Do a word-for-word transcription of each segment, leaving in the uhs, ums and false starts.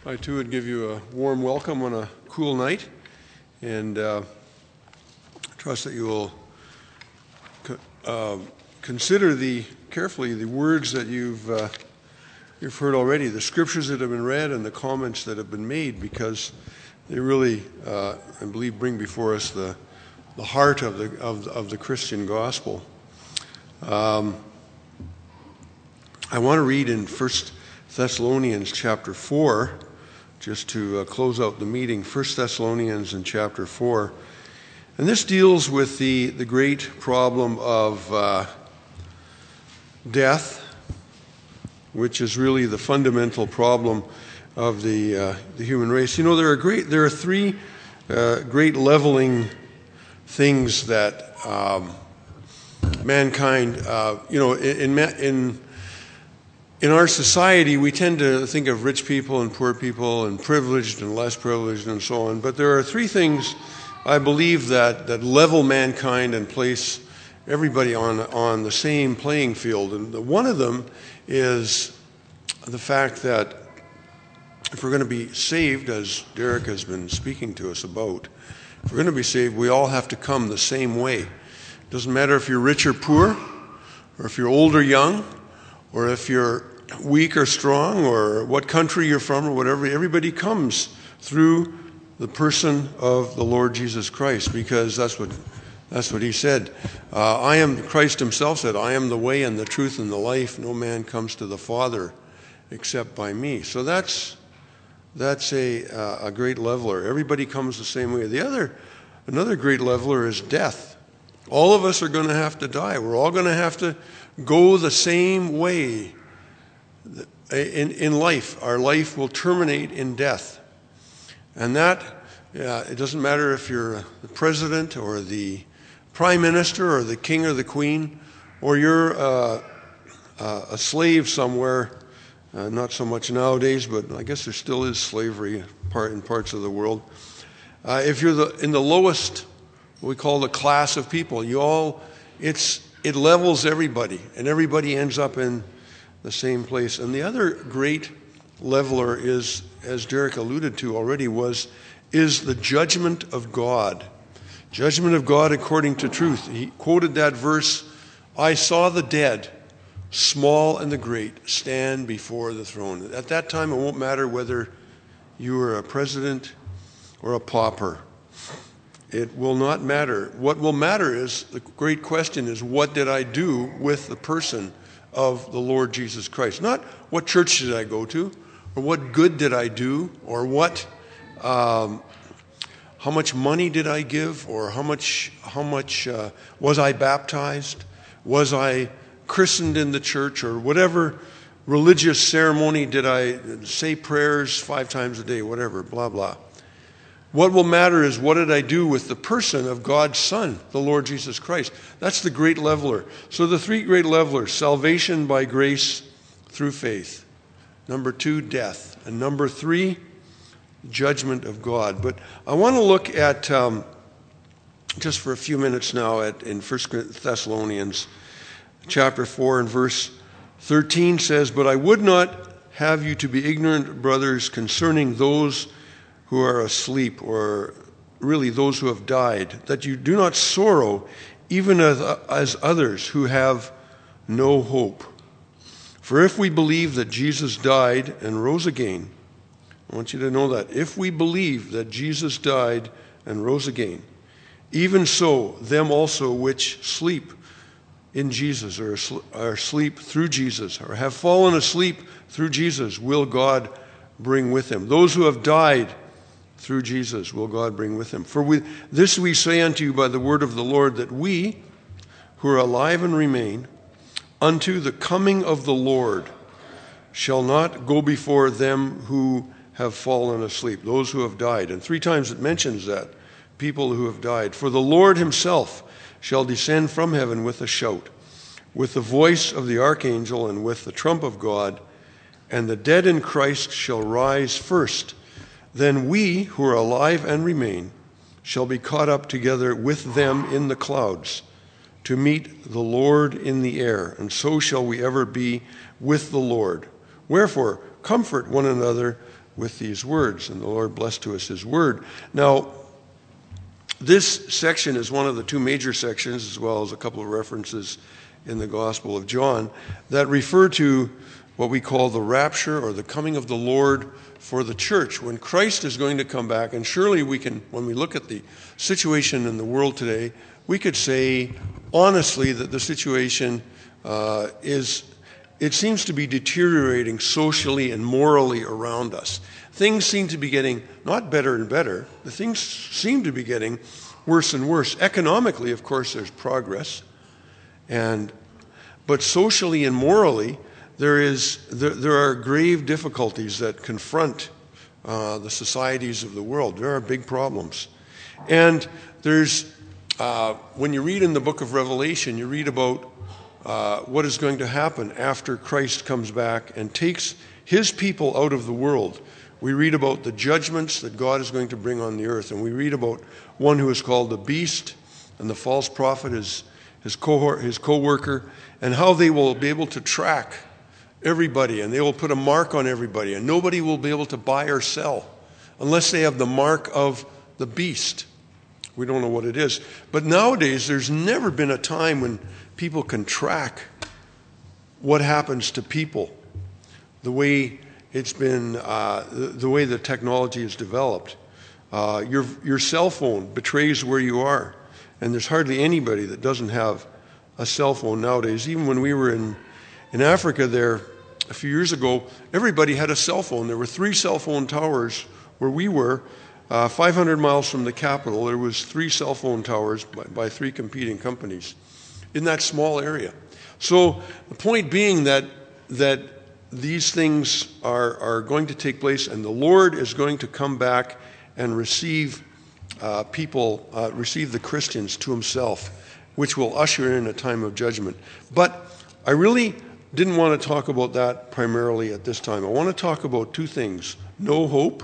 I too would give you a warm welcome on a cool night, and uh, trust that you will co- uh, consider the carefully the words that you've uh, you've heard already, the scriptures that have been read, and the comments that have been made, because they really, uh, I believe, bring before us the the heart of the of, of the Christian gospel. Um, I want to read in First Thessalonians chapter four. Just to uh, close out the meeting, First Thessalonians in chapter four. And this deals with the, the great problem of uh, death, which is really the fundamental problem of the uh, the human race. You know, there are great there are three uh, great leveling things that um, mankind, uh, you know, in in In our society, we tend to think of rich people and poor people and privileged and less privileged and so on. But there are three things, I believe, that, that level mankind and place everybody on, on the same playing field. And the, one of them is the fact that if we're going to be saved, as Derek has been speaking to us about, if we're going to be saved, we all have to come the same way. It doesn't matter if you're rich or poor, or if you're old or young, or if you're weak or strong, or what country you're from, or whatever. Everybody comes through the person of the Lord Jesus Christ, because that's what that's what he said. Uh, I am, Christ himself said, I am the way and the truth and the life. No man comes to the Father except by me. So that's that's a uh, a great leveler. Everybody comes the same way. The other, another great leveler is death. All of us are going to have to die. We're all going to have to go the same way in, in life. Our life will terminate in death. And that, yeah, it doesn't matter if you're the president or the prime minister or the king or the queen, or you're uh, uh, a slave somewhere, uh, not so much nowadays, but I guess there still is slavery part in parts of the world. Uh, if you're the, in the lowest, what we call the class of people, you all, it's It levels everybody, and everybody ends up in the same place. And the other great leveler is, as Derek alluded to already, was is the judgment of God. Judgment of God according to truth. He quoted that verse, I saw the dead, small and the great, stand before the throne. At that time, it won't matter whether you were a president or a pauper. It will not matter. What will matter is, the great question is, what did I do with the person of the Lord Jesus Christ? Not what church did I go to, or what good did I do, or what, um, how much money did I give, or how much, how much uh, was I baptized? Was I christened in the church, or whatever religious ceremony did I say prayers five times a day, whatever, blah, blah. What will matter is, what did I do with the person of God's Son, the Lord Jesus Christ? That's the great leveler. So the three great levelers: salvation by grace through faith. Number two, death. And number three, judgment of God. But I want to look at, um, just for a few minutes now, at in First Thessalonians chapter four and verse thirteen says, But I would not have you to be ignorant, brothers, concerning those who are asleep, or really those who have died, that you do not sorrow, even as, as others who have no hope. For if we believe that Jesus died and rose again, I want you to know that, if we believe that Jesus died and rose again, even so, them also which sleep in Jesus, or are asleep through Jesus, or have fallen asleep through Jesus, will God bring with him. Those who have died through Jesus will God bring with him. For we, this we say unto you by the word of the Lord, that we who are alive and remain unto the coming of the Lord shall not go before them who have fallen asleep, those who have died. And three times it mentions that, people who have died. For the Lord himself shall descend from heaven with a shout, with the voice of the archangel, and with the trump of God, and the dead in Christ shall rise first. Then we who are alive and remain shall be caught up together with them in the clouds to meet the Lord in the air, and so shall we ever be with the Lord. Wherefore, comfort one another with these words, and the Lord bless to us his word. Now, this section is one of the two major sections, as well as a couple of references in the Gospel of John, that refer to what we call the rapture or the coming of the Lord for the church, when Christ is going to come back. And surely we can, when we look at the situation in the world today, we could say honestly that the situation uh, is, it seems to be deteriorating socially and morally around us. Things seem to be getting not better and better. The things seem to be getting worse and worse. Economically, of course, there's progress, and but socially and morally, there is there, there are grave difficulties that confront uh, the societies of the world. There are big problems, and there's uh, when you read in the book of Revelation, you read about uh, what is going to happen after Christ comes back and takes his people out of the world. We read about the judgments that God is going to bring on the earth, and we read about one who is called the beast, and the false prophet is his cohort, his co-worker, and how they will be able to track everybody, and they will put a mark on everybody, and nobody will be able to buy or sell unless they have the mark of the beast. We don't know what it is. But nowadays, there's never been a time when people can track what happens to people, the way it's been, uh, the, the way the technology is developed. Uh, your, your cell phone betrays where you are, and there's hardly anybody that doesn't have a cell phone nowadays. Even when we were in, in Africa there a few years ago, everybody had a cell phone. There were three cell phone towers where we were, uh, five hundred miles from the capital. There was three cell phone towers by, by three competing companies in that small area. So the point being that that these things are, are going to take place, and the Lord is going to come back and receive uh, people, uh, receive the Christians to himself, which will usher in a time of judgment. But I really didn't want to talk about that primarily at this time. I want to talk about two things: no hope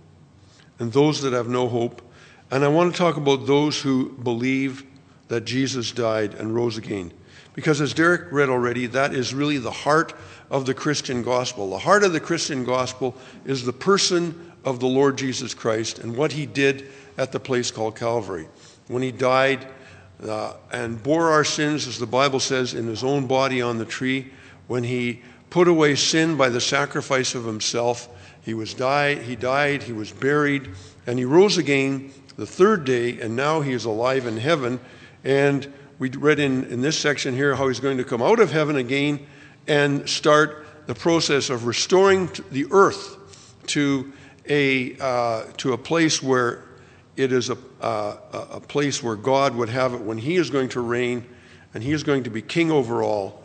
and those that have no hope. And I want to talk about those who believe that Jesus died and rose again. Because as Derek read already, that is really the heart of the Christian gospel. The heart of the Christian gospel is the person of the Lord Jesus Christ and what he did at the place called Calvary. When he died uh, and bore our sins, as the Bible says, in his own body on the tree, when he put away sin by the sacrifice of himself, he was died, he died, he was buried, and he rose again the third day, and now he is alive in heaven. And we read in, in this section here how he's going to come out of heaven again and start the process of restoring the earth to a uh, to a place where it is a, uh, a place where God would have it, when he is going to reign and he is going to be king over all.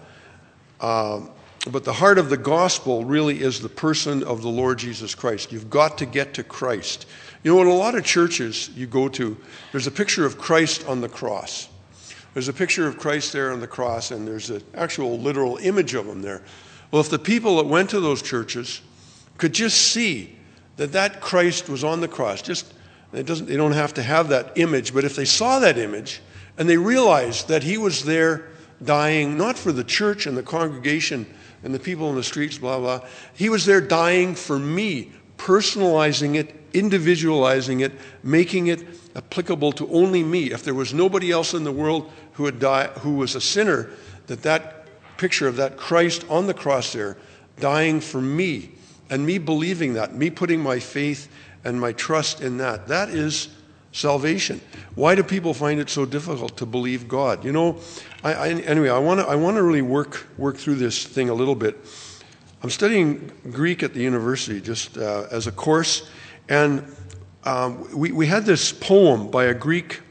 Um, but the heart of the gospel really is the person of the Lord Jesus Christ. You've got to get to Christ. You know, in a lot of churches you go to, there's a picture of Christ on the cross. There's a picture of Christ there on the cross, and there's an actual literal image of him there. Well, if the people that went to those churches could just see that that Christ was on the cross, just it doesn't, they don't have to have that image, but if they saw that image and they realized that he was there dying, not for the church and the congregation and the people in the streets, blah, blah, he was there dying for me, personalizing it, individualizing it, making it applicable to only me. If there was nobody else in the world who had died, who was a sinner, that that picture of that Christ on the cross there, dying for me, and me believing that, me putting my faith and my trust in that, that is salvation. Why do people find it so difficult to believe God? You know, I, I anyway, I want to I want to really work work through this thing a little bit. I'm studying Greek at the university just uh, as a course, and um, we we had this poem by a Greek,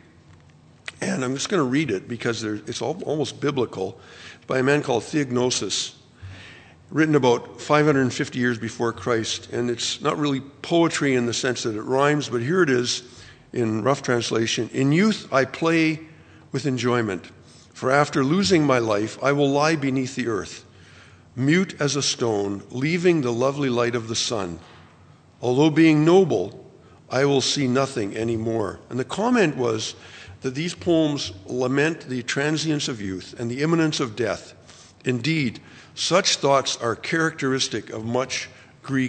and I'm just going to read it because there, it's all, almost biblical, by a man called Theognosis, written about five hundred fifty years before Christ, and it's not really poetry in the sense that it rhymes, but here it is in rough translation. In youth I play with enjoyment, for after losing my life I will lie beneath the earth, mute as a stone, leaving the lovely light of the sun. Although being noble, I will see nothing anymore. And the comment was that these poems lament the transience of youth and the imminence of death. Indeed, such thoughts are characteristic of much Greek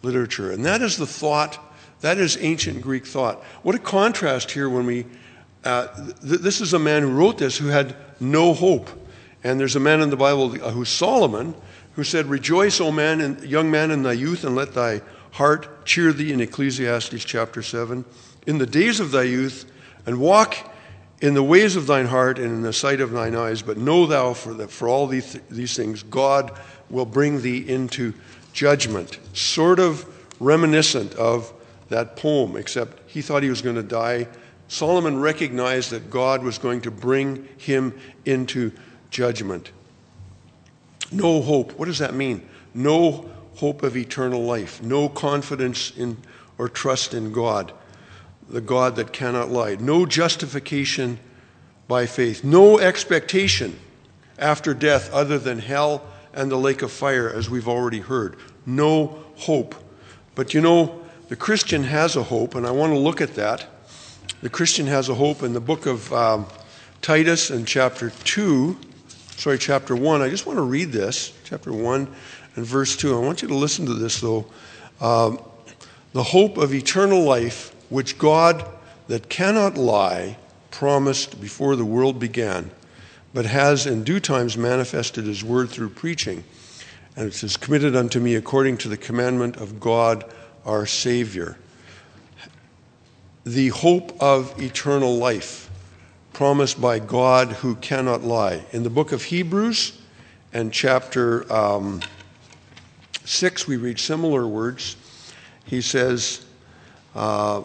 literature. And that is the thought, that is ancient Greek thought. What a contrast here when we, uh, th- this is a man who wrote this who had no hope. And there's a man in the Bible who's Solomon, who said, "Rejoice, O man, and young man, in thy youth, and let thy heart cheer thee," in Ecclesiastes chapter seven, "in the days of thy youth, and walk in the ways of thine heart and in the sight of thine eyes. But know thou for that for all these, these things God will bring thee into judgment." Sort of reminiscent of that poem, except he thought he was going to die. Solomon recognized that God was going to bring him into judgment. No hope. What does that mean? No hope of eternal life. No confidence in or trust in God, the God that cannot lie. No justification by faith. No expectation after death other than hell and the lake of fire, as we've already heard. No hope. But you know, the Christian has a hope, and I want to look at that. The Christian has a hope in the book of um, Titus in chapter two, sorry, chapter one. I just want to read this, chapter one and verse two. I want you to listen to this, though. Um, the hope of eternal life, which God that cannot lie promised before the world began, but has in due times manifested his word through preaching. And it says, "Committed unto me according to the commandment of God our Savior." The hope of eternal life promised by God who cannot lie. In the book of Hebrews and chapter um, six, we read similar words. He says, uh,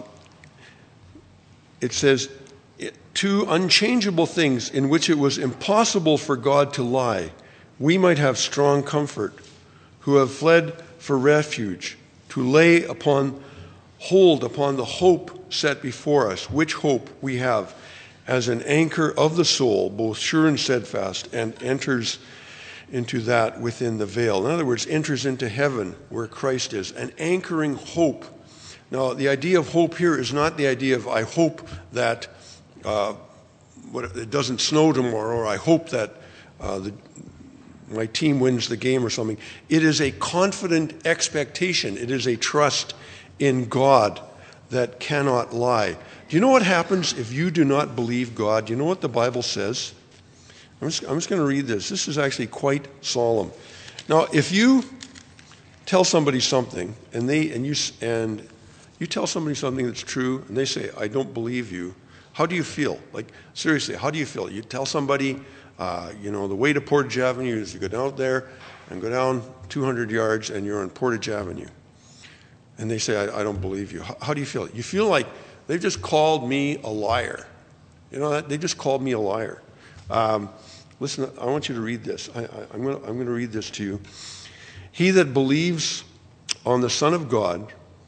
it says, "Two unchangeable things in which it was impossible for God to lie, we might have strong comfort, who have fled for refuge, to lay upon hold upon the hope set before us," which hope we have as an anchor of the soul, both sure and steadfast, and enters into that within the veil. In other words, enters into heaven where Christ is, an anchoring hope. Now, the idea of hope here is not the idea of I hope that uh, what, it doesn't snow tomorrow, or I hope that uh, the, my team wins the game or something. It is a confident expectation. It is a trust in God that cannot lie. Do you know what happens if you do not believe God? Do you know what the Bible says? I'm just, I'm just going to read this. This is actually quite solemn. Now, if you tell somebody something, and they and you and you tell somebody something that's true, and they say, "I don't believe you," how do you feel? Like, seriously, how do you feel? You tell somebody, uh, you know, the way to Portage Avenue is you go down there and go down two hundred yards, and you're on Portage Avenue. And they say, I, I don't believe you. How, how do you feel? You feel like they've just called me a liar. You know, they just called me a liar. Um, listen, I want you to read this. I, I, I'm going I'm to read this to you. "He that believes on the Son of God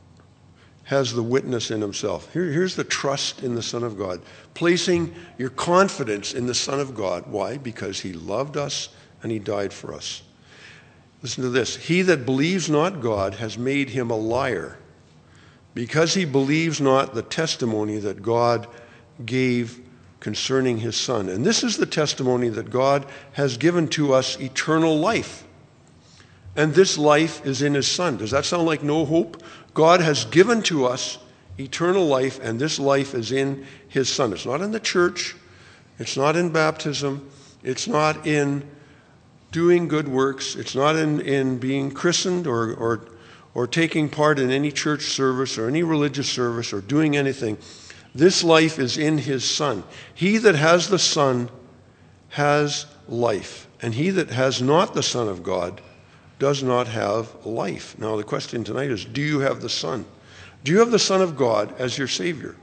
has the witness in himself." Here, here's the trust in the Son of God. Placing your confidence in the Son of God. Why? Because he loved us and he died for us. Listen to this. "He that believes not God has made him a liar, because he believes not the testimony that God gave concerning his Son. And this is the testimony that God has given to us eternal life. And this life is in his Son." Does that sound like no hope? God has given to us eternal life, and this life is in his Son. It's not in the church. It's not in baptism. It's not in doing good works. It's not in, in being christened or, or, or taking part in any church service or any religious service or doing anything. This life is in his Son. He that has the Son has life, and he that has not the Son of God does not have life. Now, the question tonight is, do you have the Son? Do you have the Son of God as your Savior?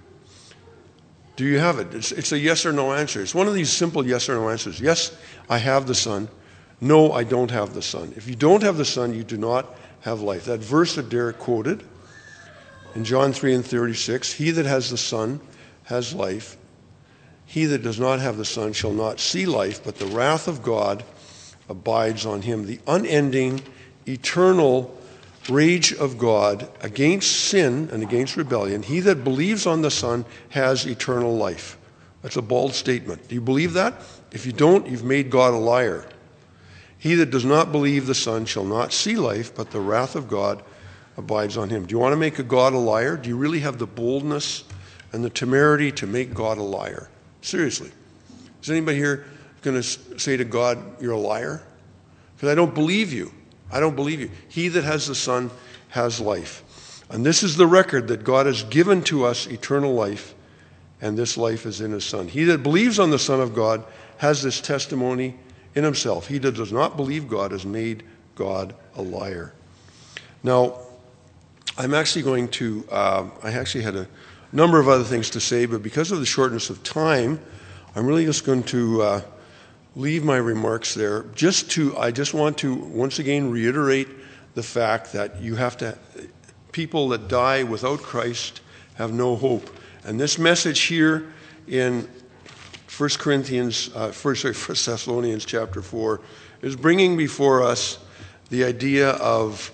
Do you have it? It's, it's a yes or no answer. It's one of these simple yes or no answers. Yes, I have the Son. No, I don't have the Son. If you don't have the Son, you do not have life. That verse that Derek quoted in John three and thirty-six, "He that has the Son has life. He that does not have the Son shall not see life, but the wrath of God abides on him." The unending, eternal rage of God against sin and against rebellion. He that believes on the Son has eternal life. That's a bold statement. Do you believe that? If you don't, you've made God a liar. "He that does not believe the Son shall not see life, but the wrath of God abides on him. Do you want to make a God a liar? Do you really have the boldness and the temerity to make God a liar? Seriously. Is anybody here going to say to God, you're a liar? Because I don't believe you. I don't believe you. He that has the Son has life. And this is the record that God has given to us eternal life, and this life is in his Son. He that believes on the Son of God has this testimony in himself. He that does not believe God has made God a liar. Now, I'm actually going to, uh, I actually had a number of other things to say, but because of the shortness of time, I'm really just going to uh, leave my remarks there. Just to, I just want to once again reiterate the fact that you have to, people that die without Christ have no hope. And this message here in First Corinthians, uh, First, sorry, First Thessalonians chapter four is bringing before us the idea of,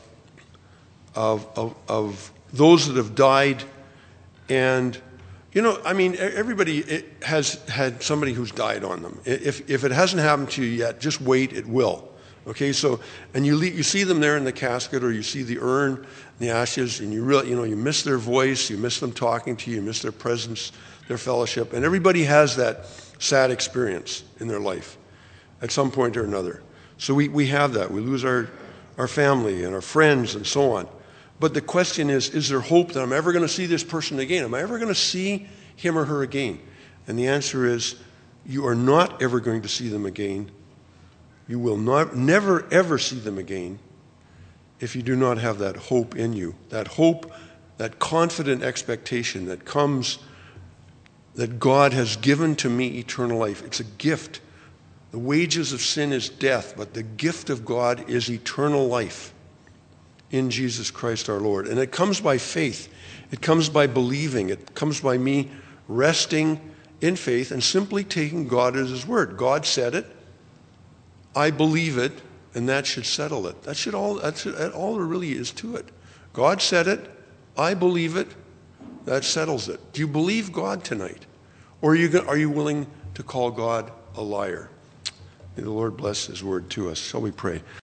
of, of, of those that have died. And, you know, I mean, everybody has had somebody who's died on them. If, if it hasn't happened to you yet, just wait, it will. Okay, so, and you you see them there in the casket, or you see the urn, the ashes, and you really, you know, you miss their voice, you miss them talking to you, you miss their presence, their fellowship, and everybody has that sad experience in their life at some point or another. So we, we have that. We lose our, our family and our friends and so on. But the question is, is there hope that I'm ever going to see this person again? Am I ever going to see him or her again? And the answer is, you are not ever going to see them again. You will not, never, ever see them again if you do not have that hope in you. That hope, that confident expectation that comes, that God has given to me eternal life. It's a gift. The wages of sin is death, but the gift of God is eternal life in Jesus Christ our Lord. And it comes by faith. It comes by believing. It comes by me resting in faith and simply taking God at his word. God said it. I believe it, and that should settle it. That should all. That's all there really is to it. God said it. I believe it. That settles it. Do you believe God tonight, or are you are you willing to call God a liar? May the Lord bless his word to us. Shall we pray?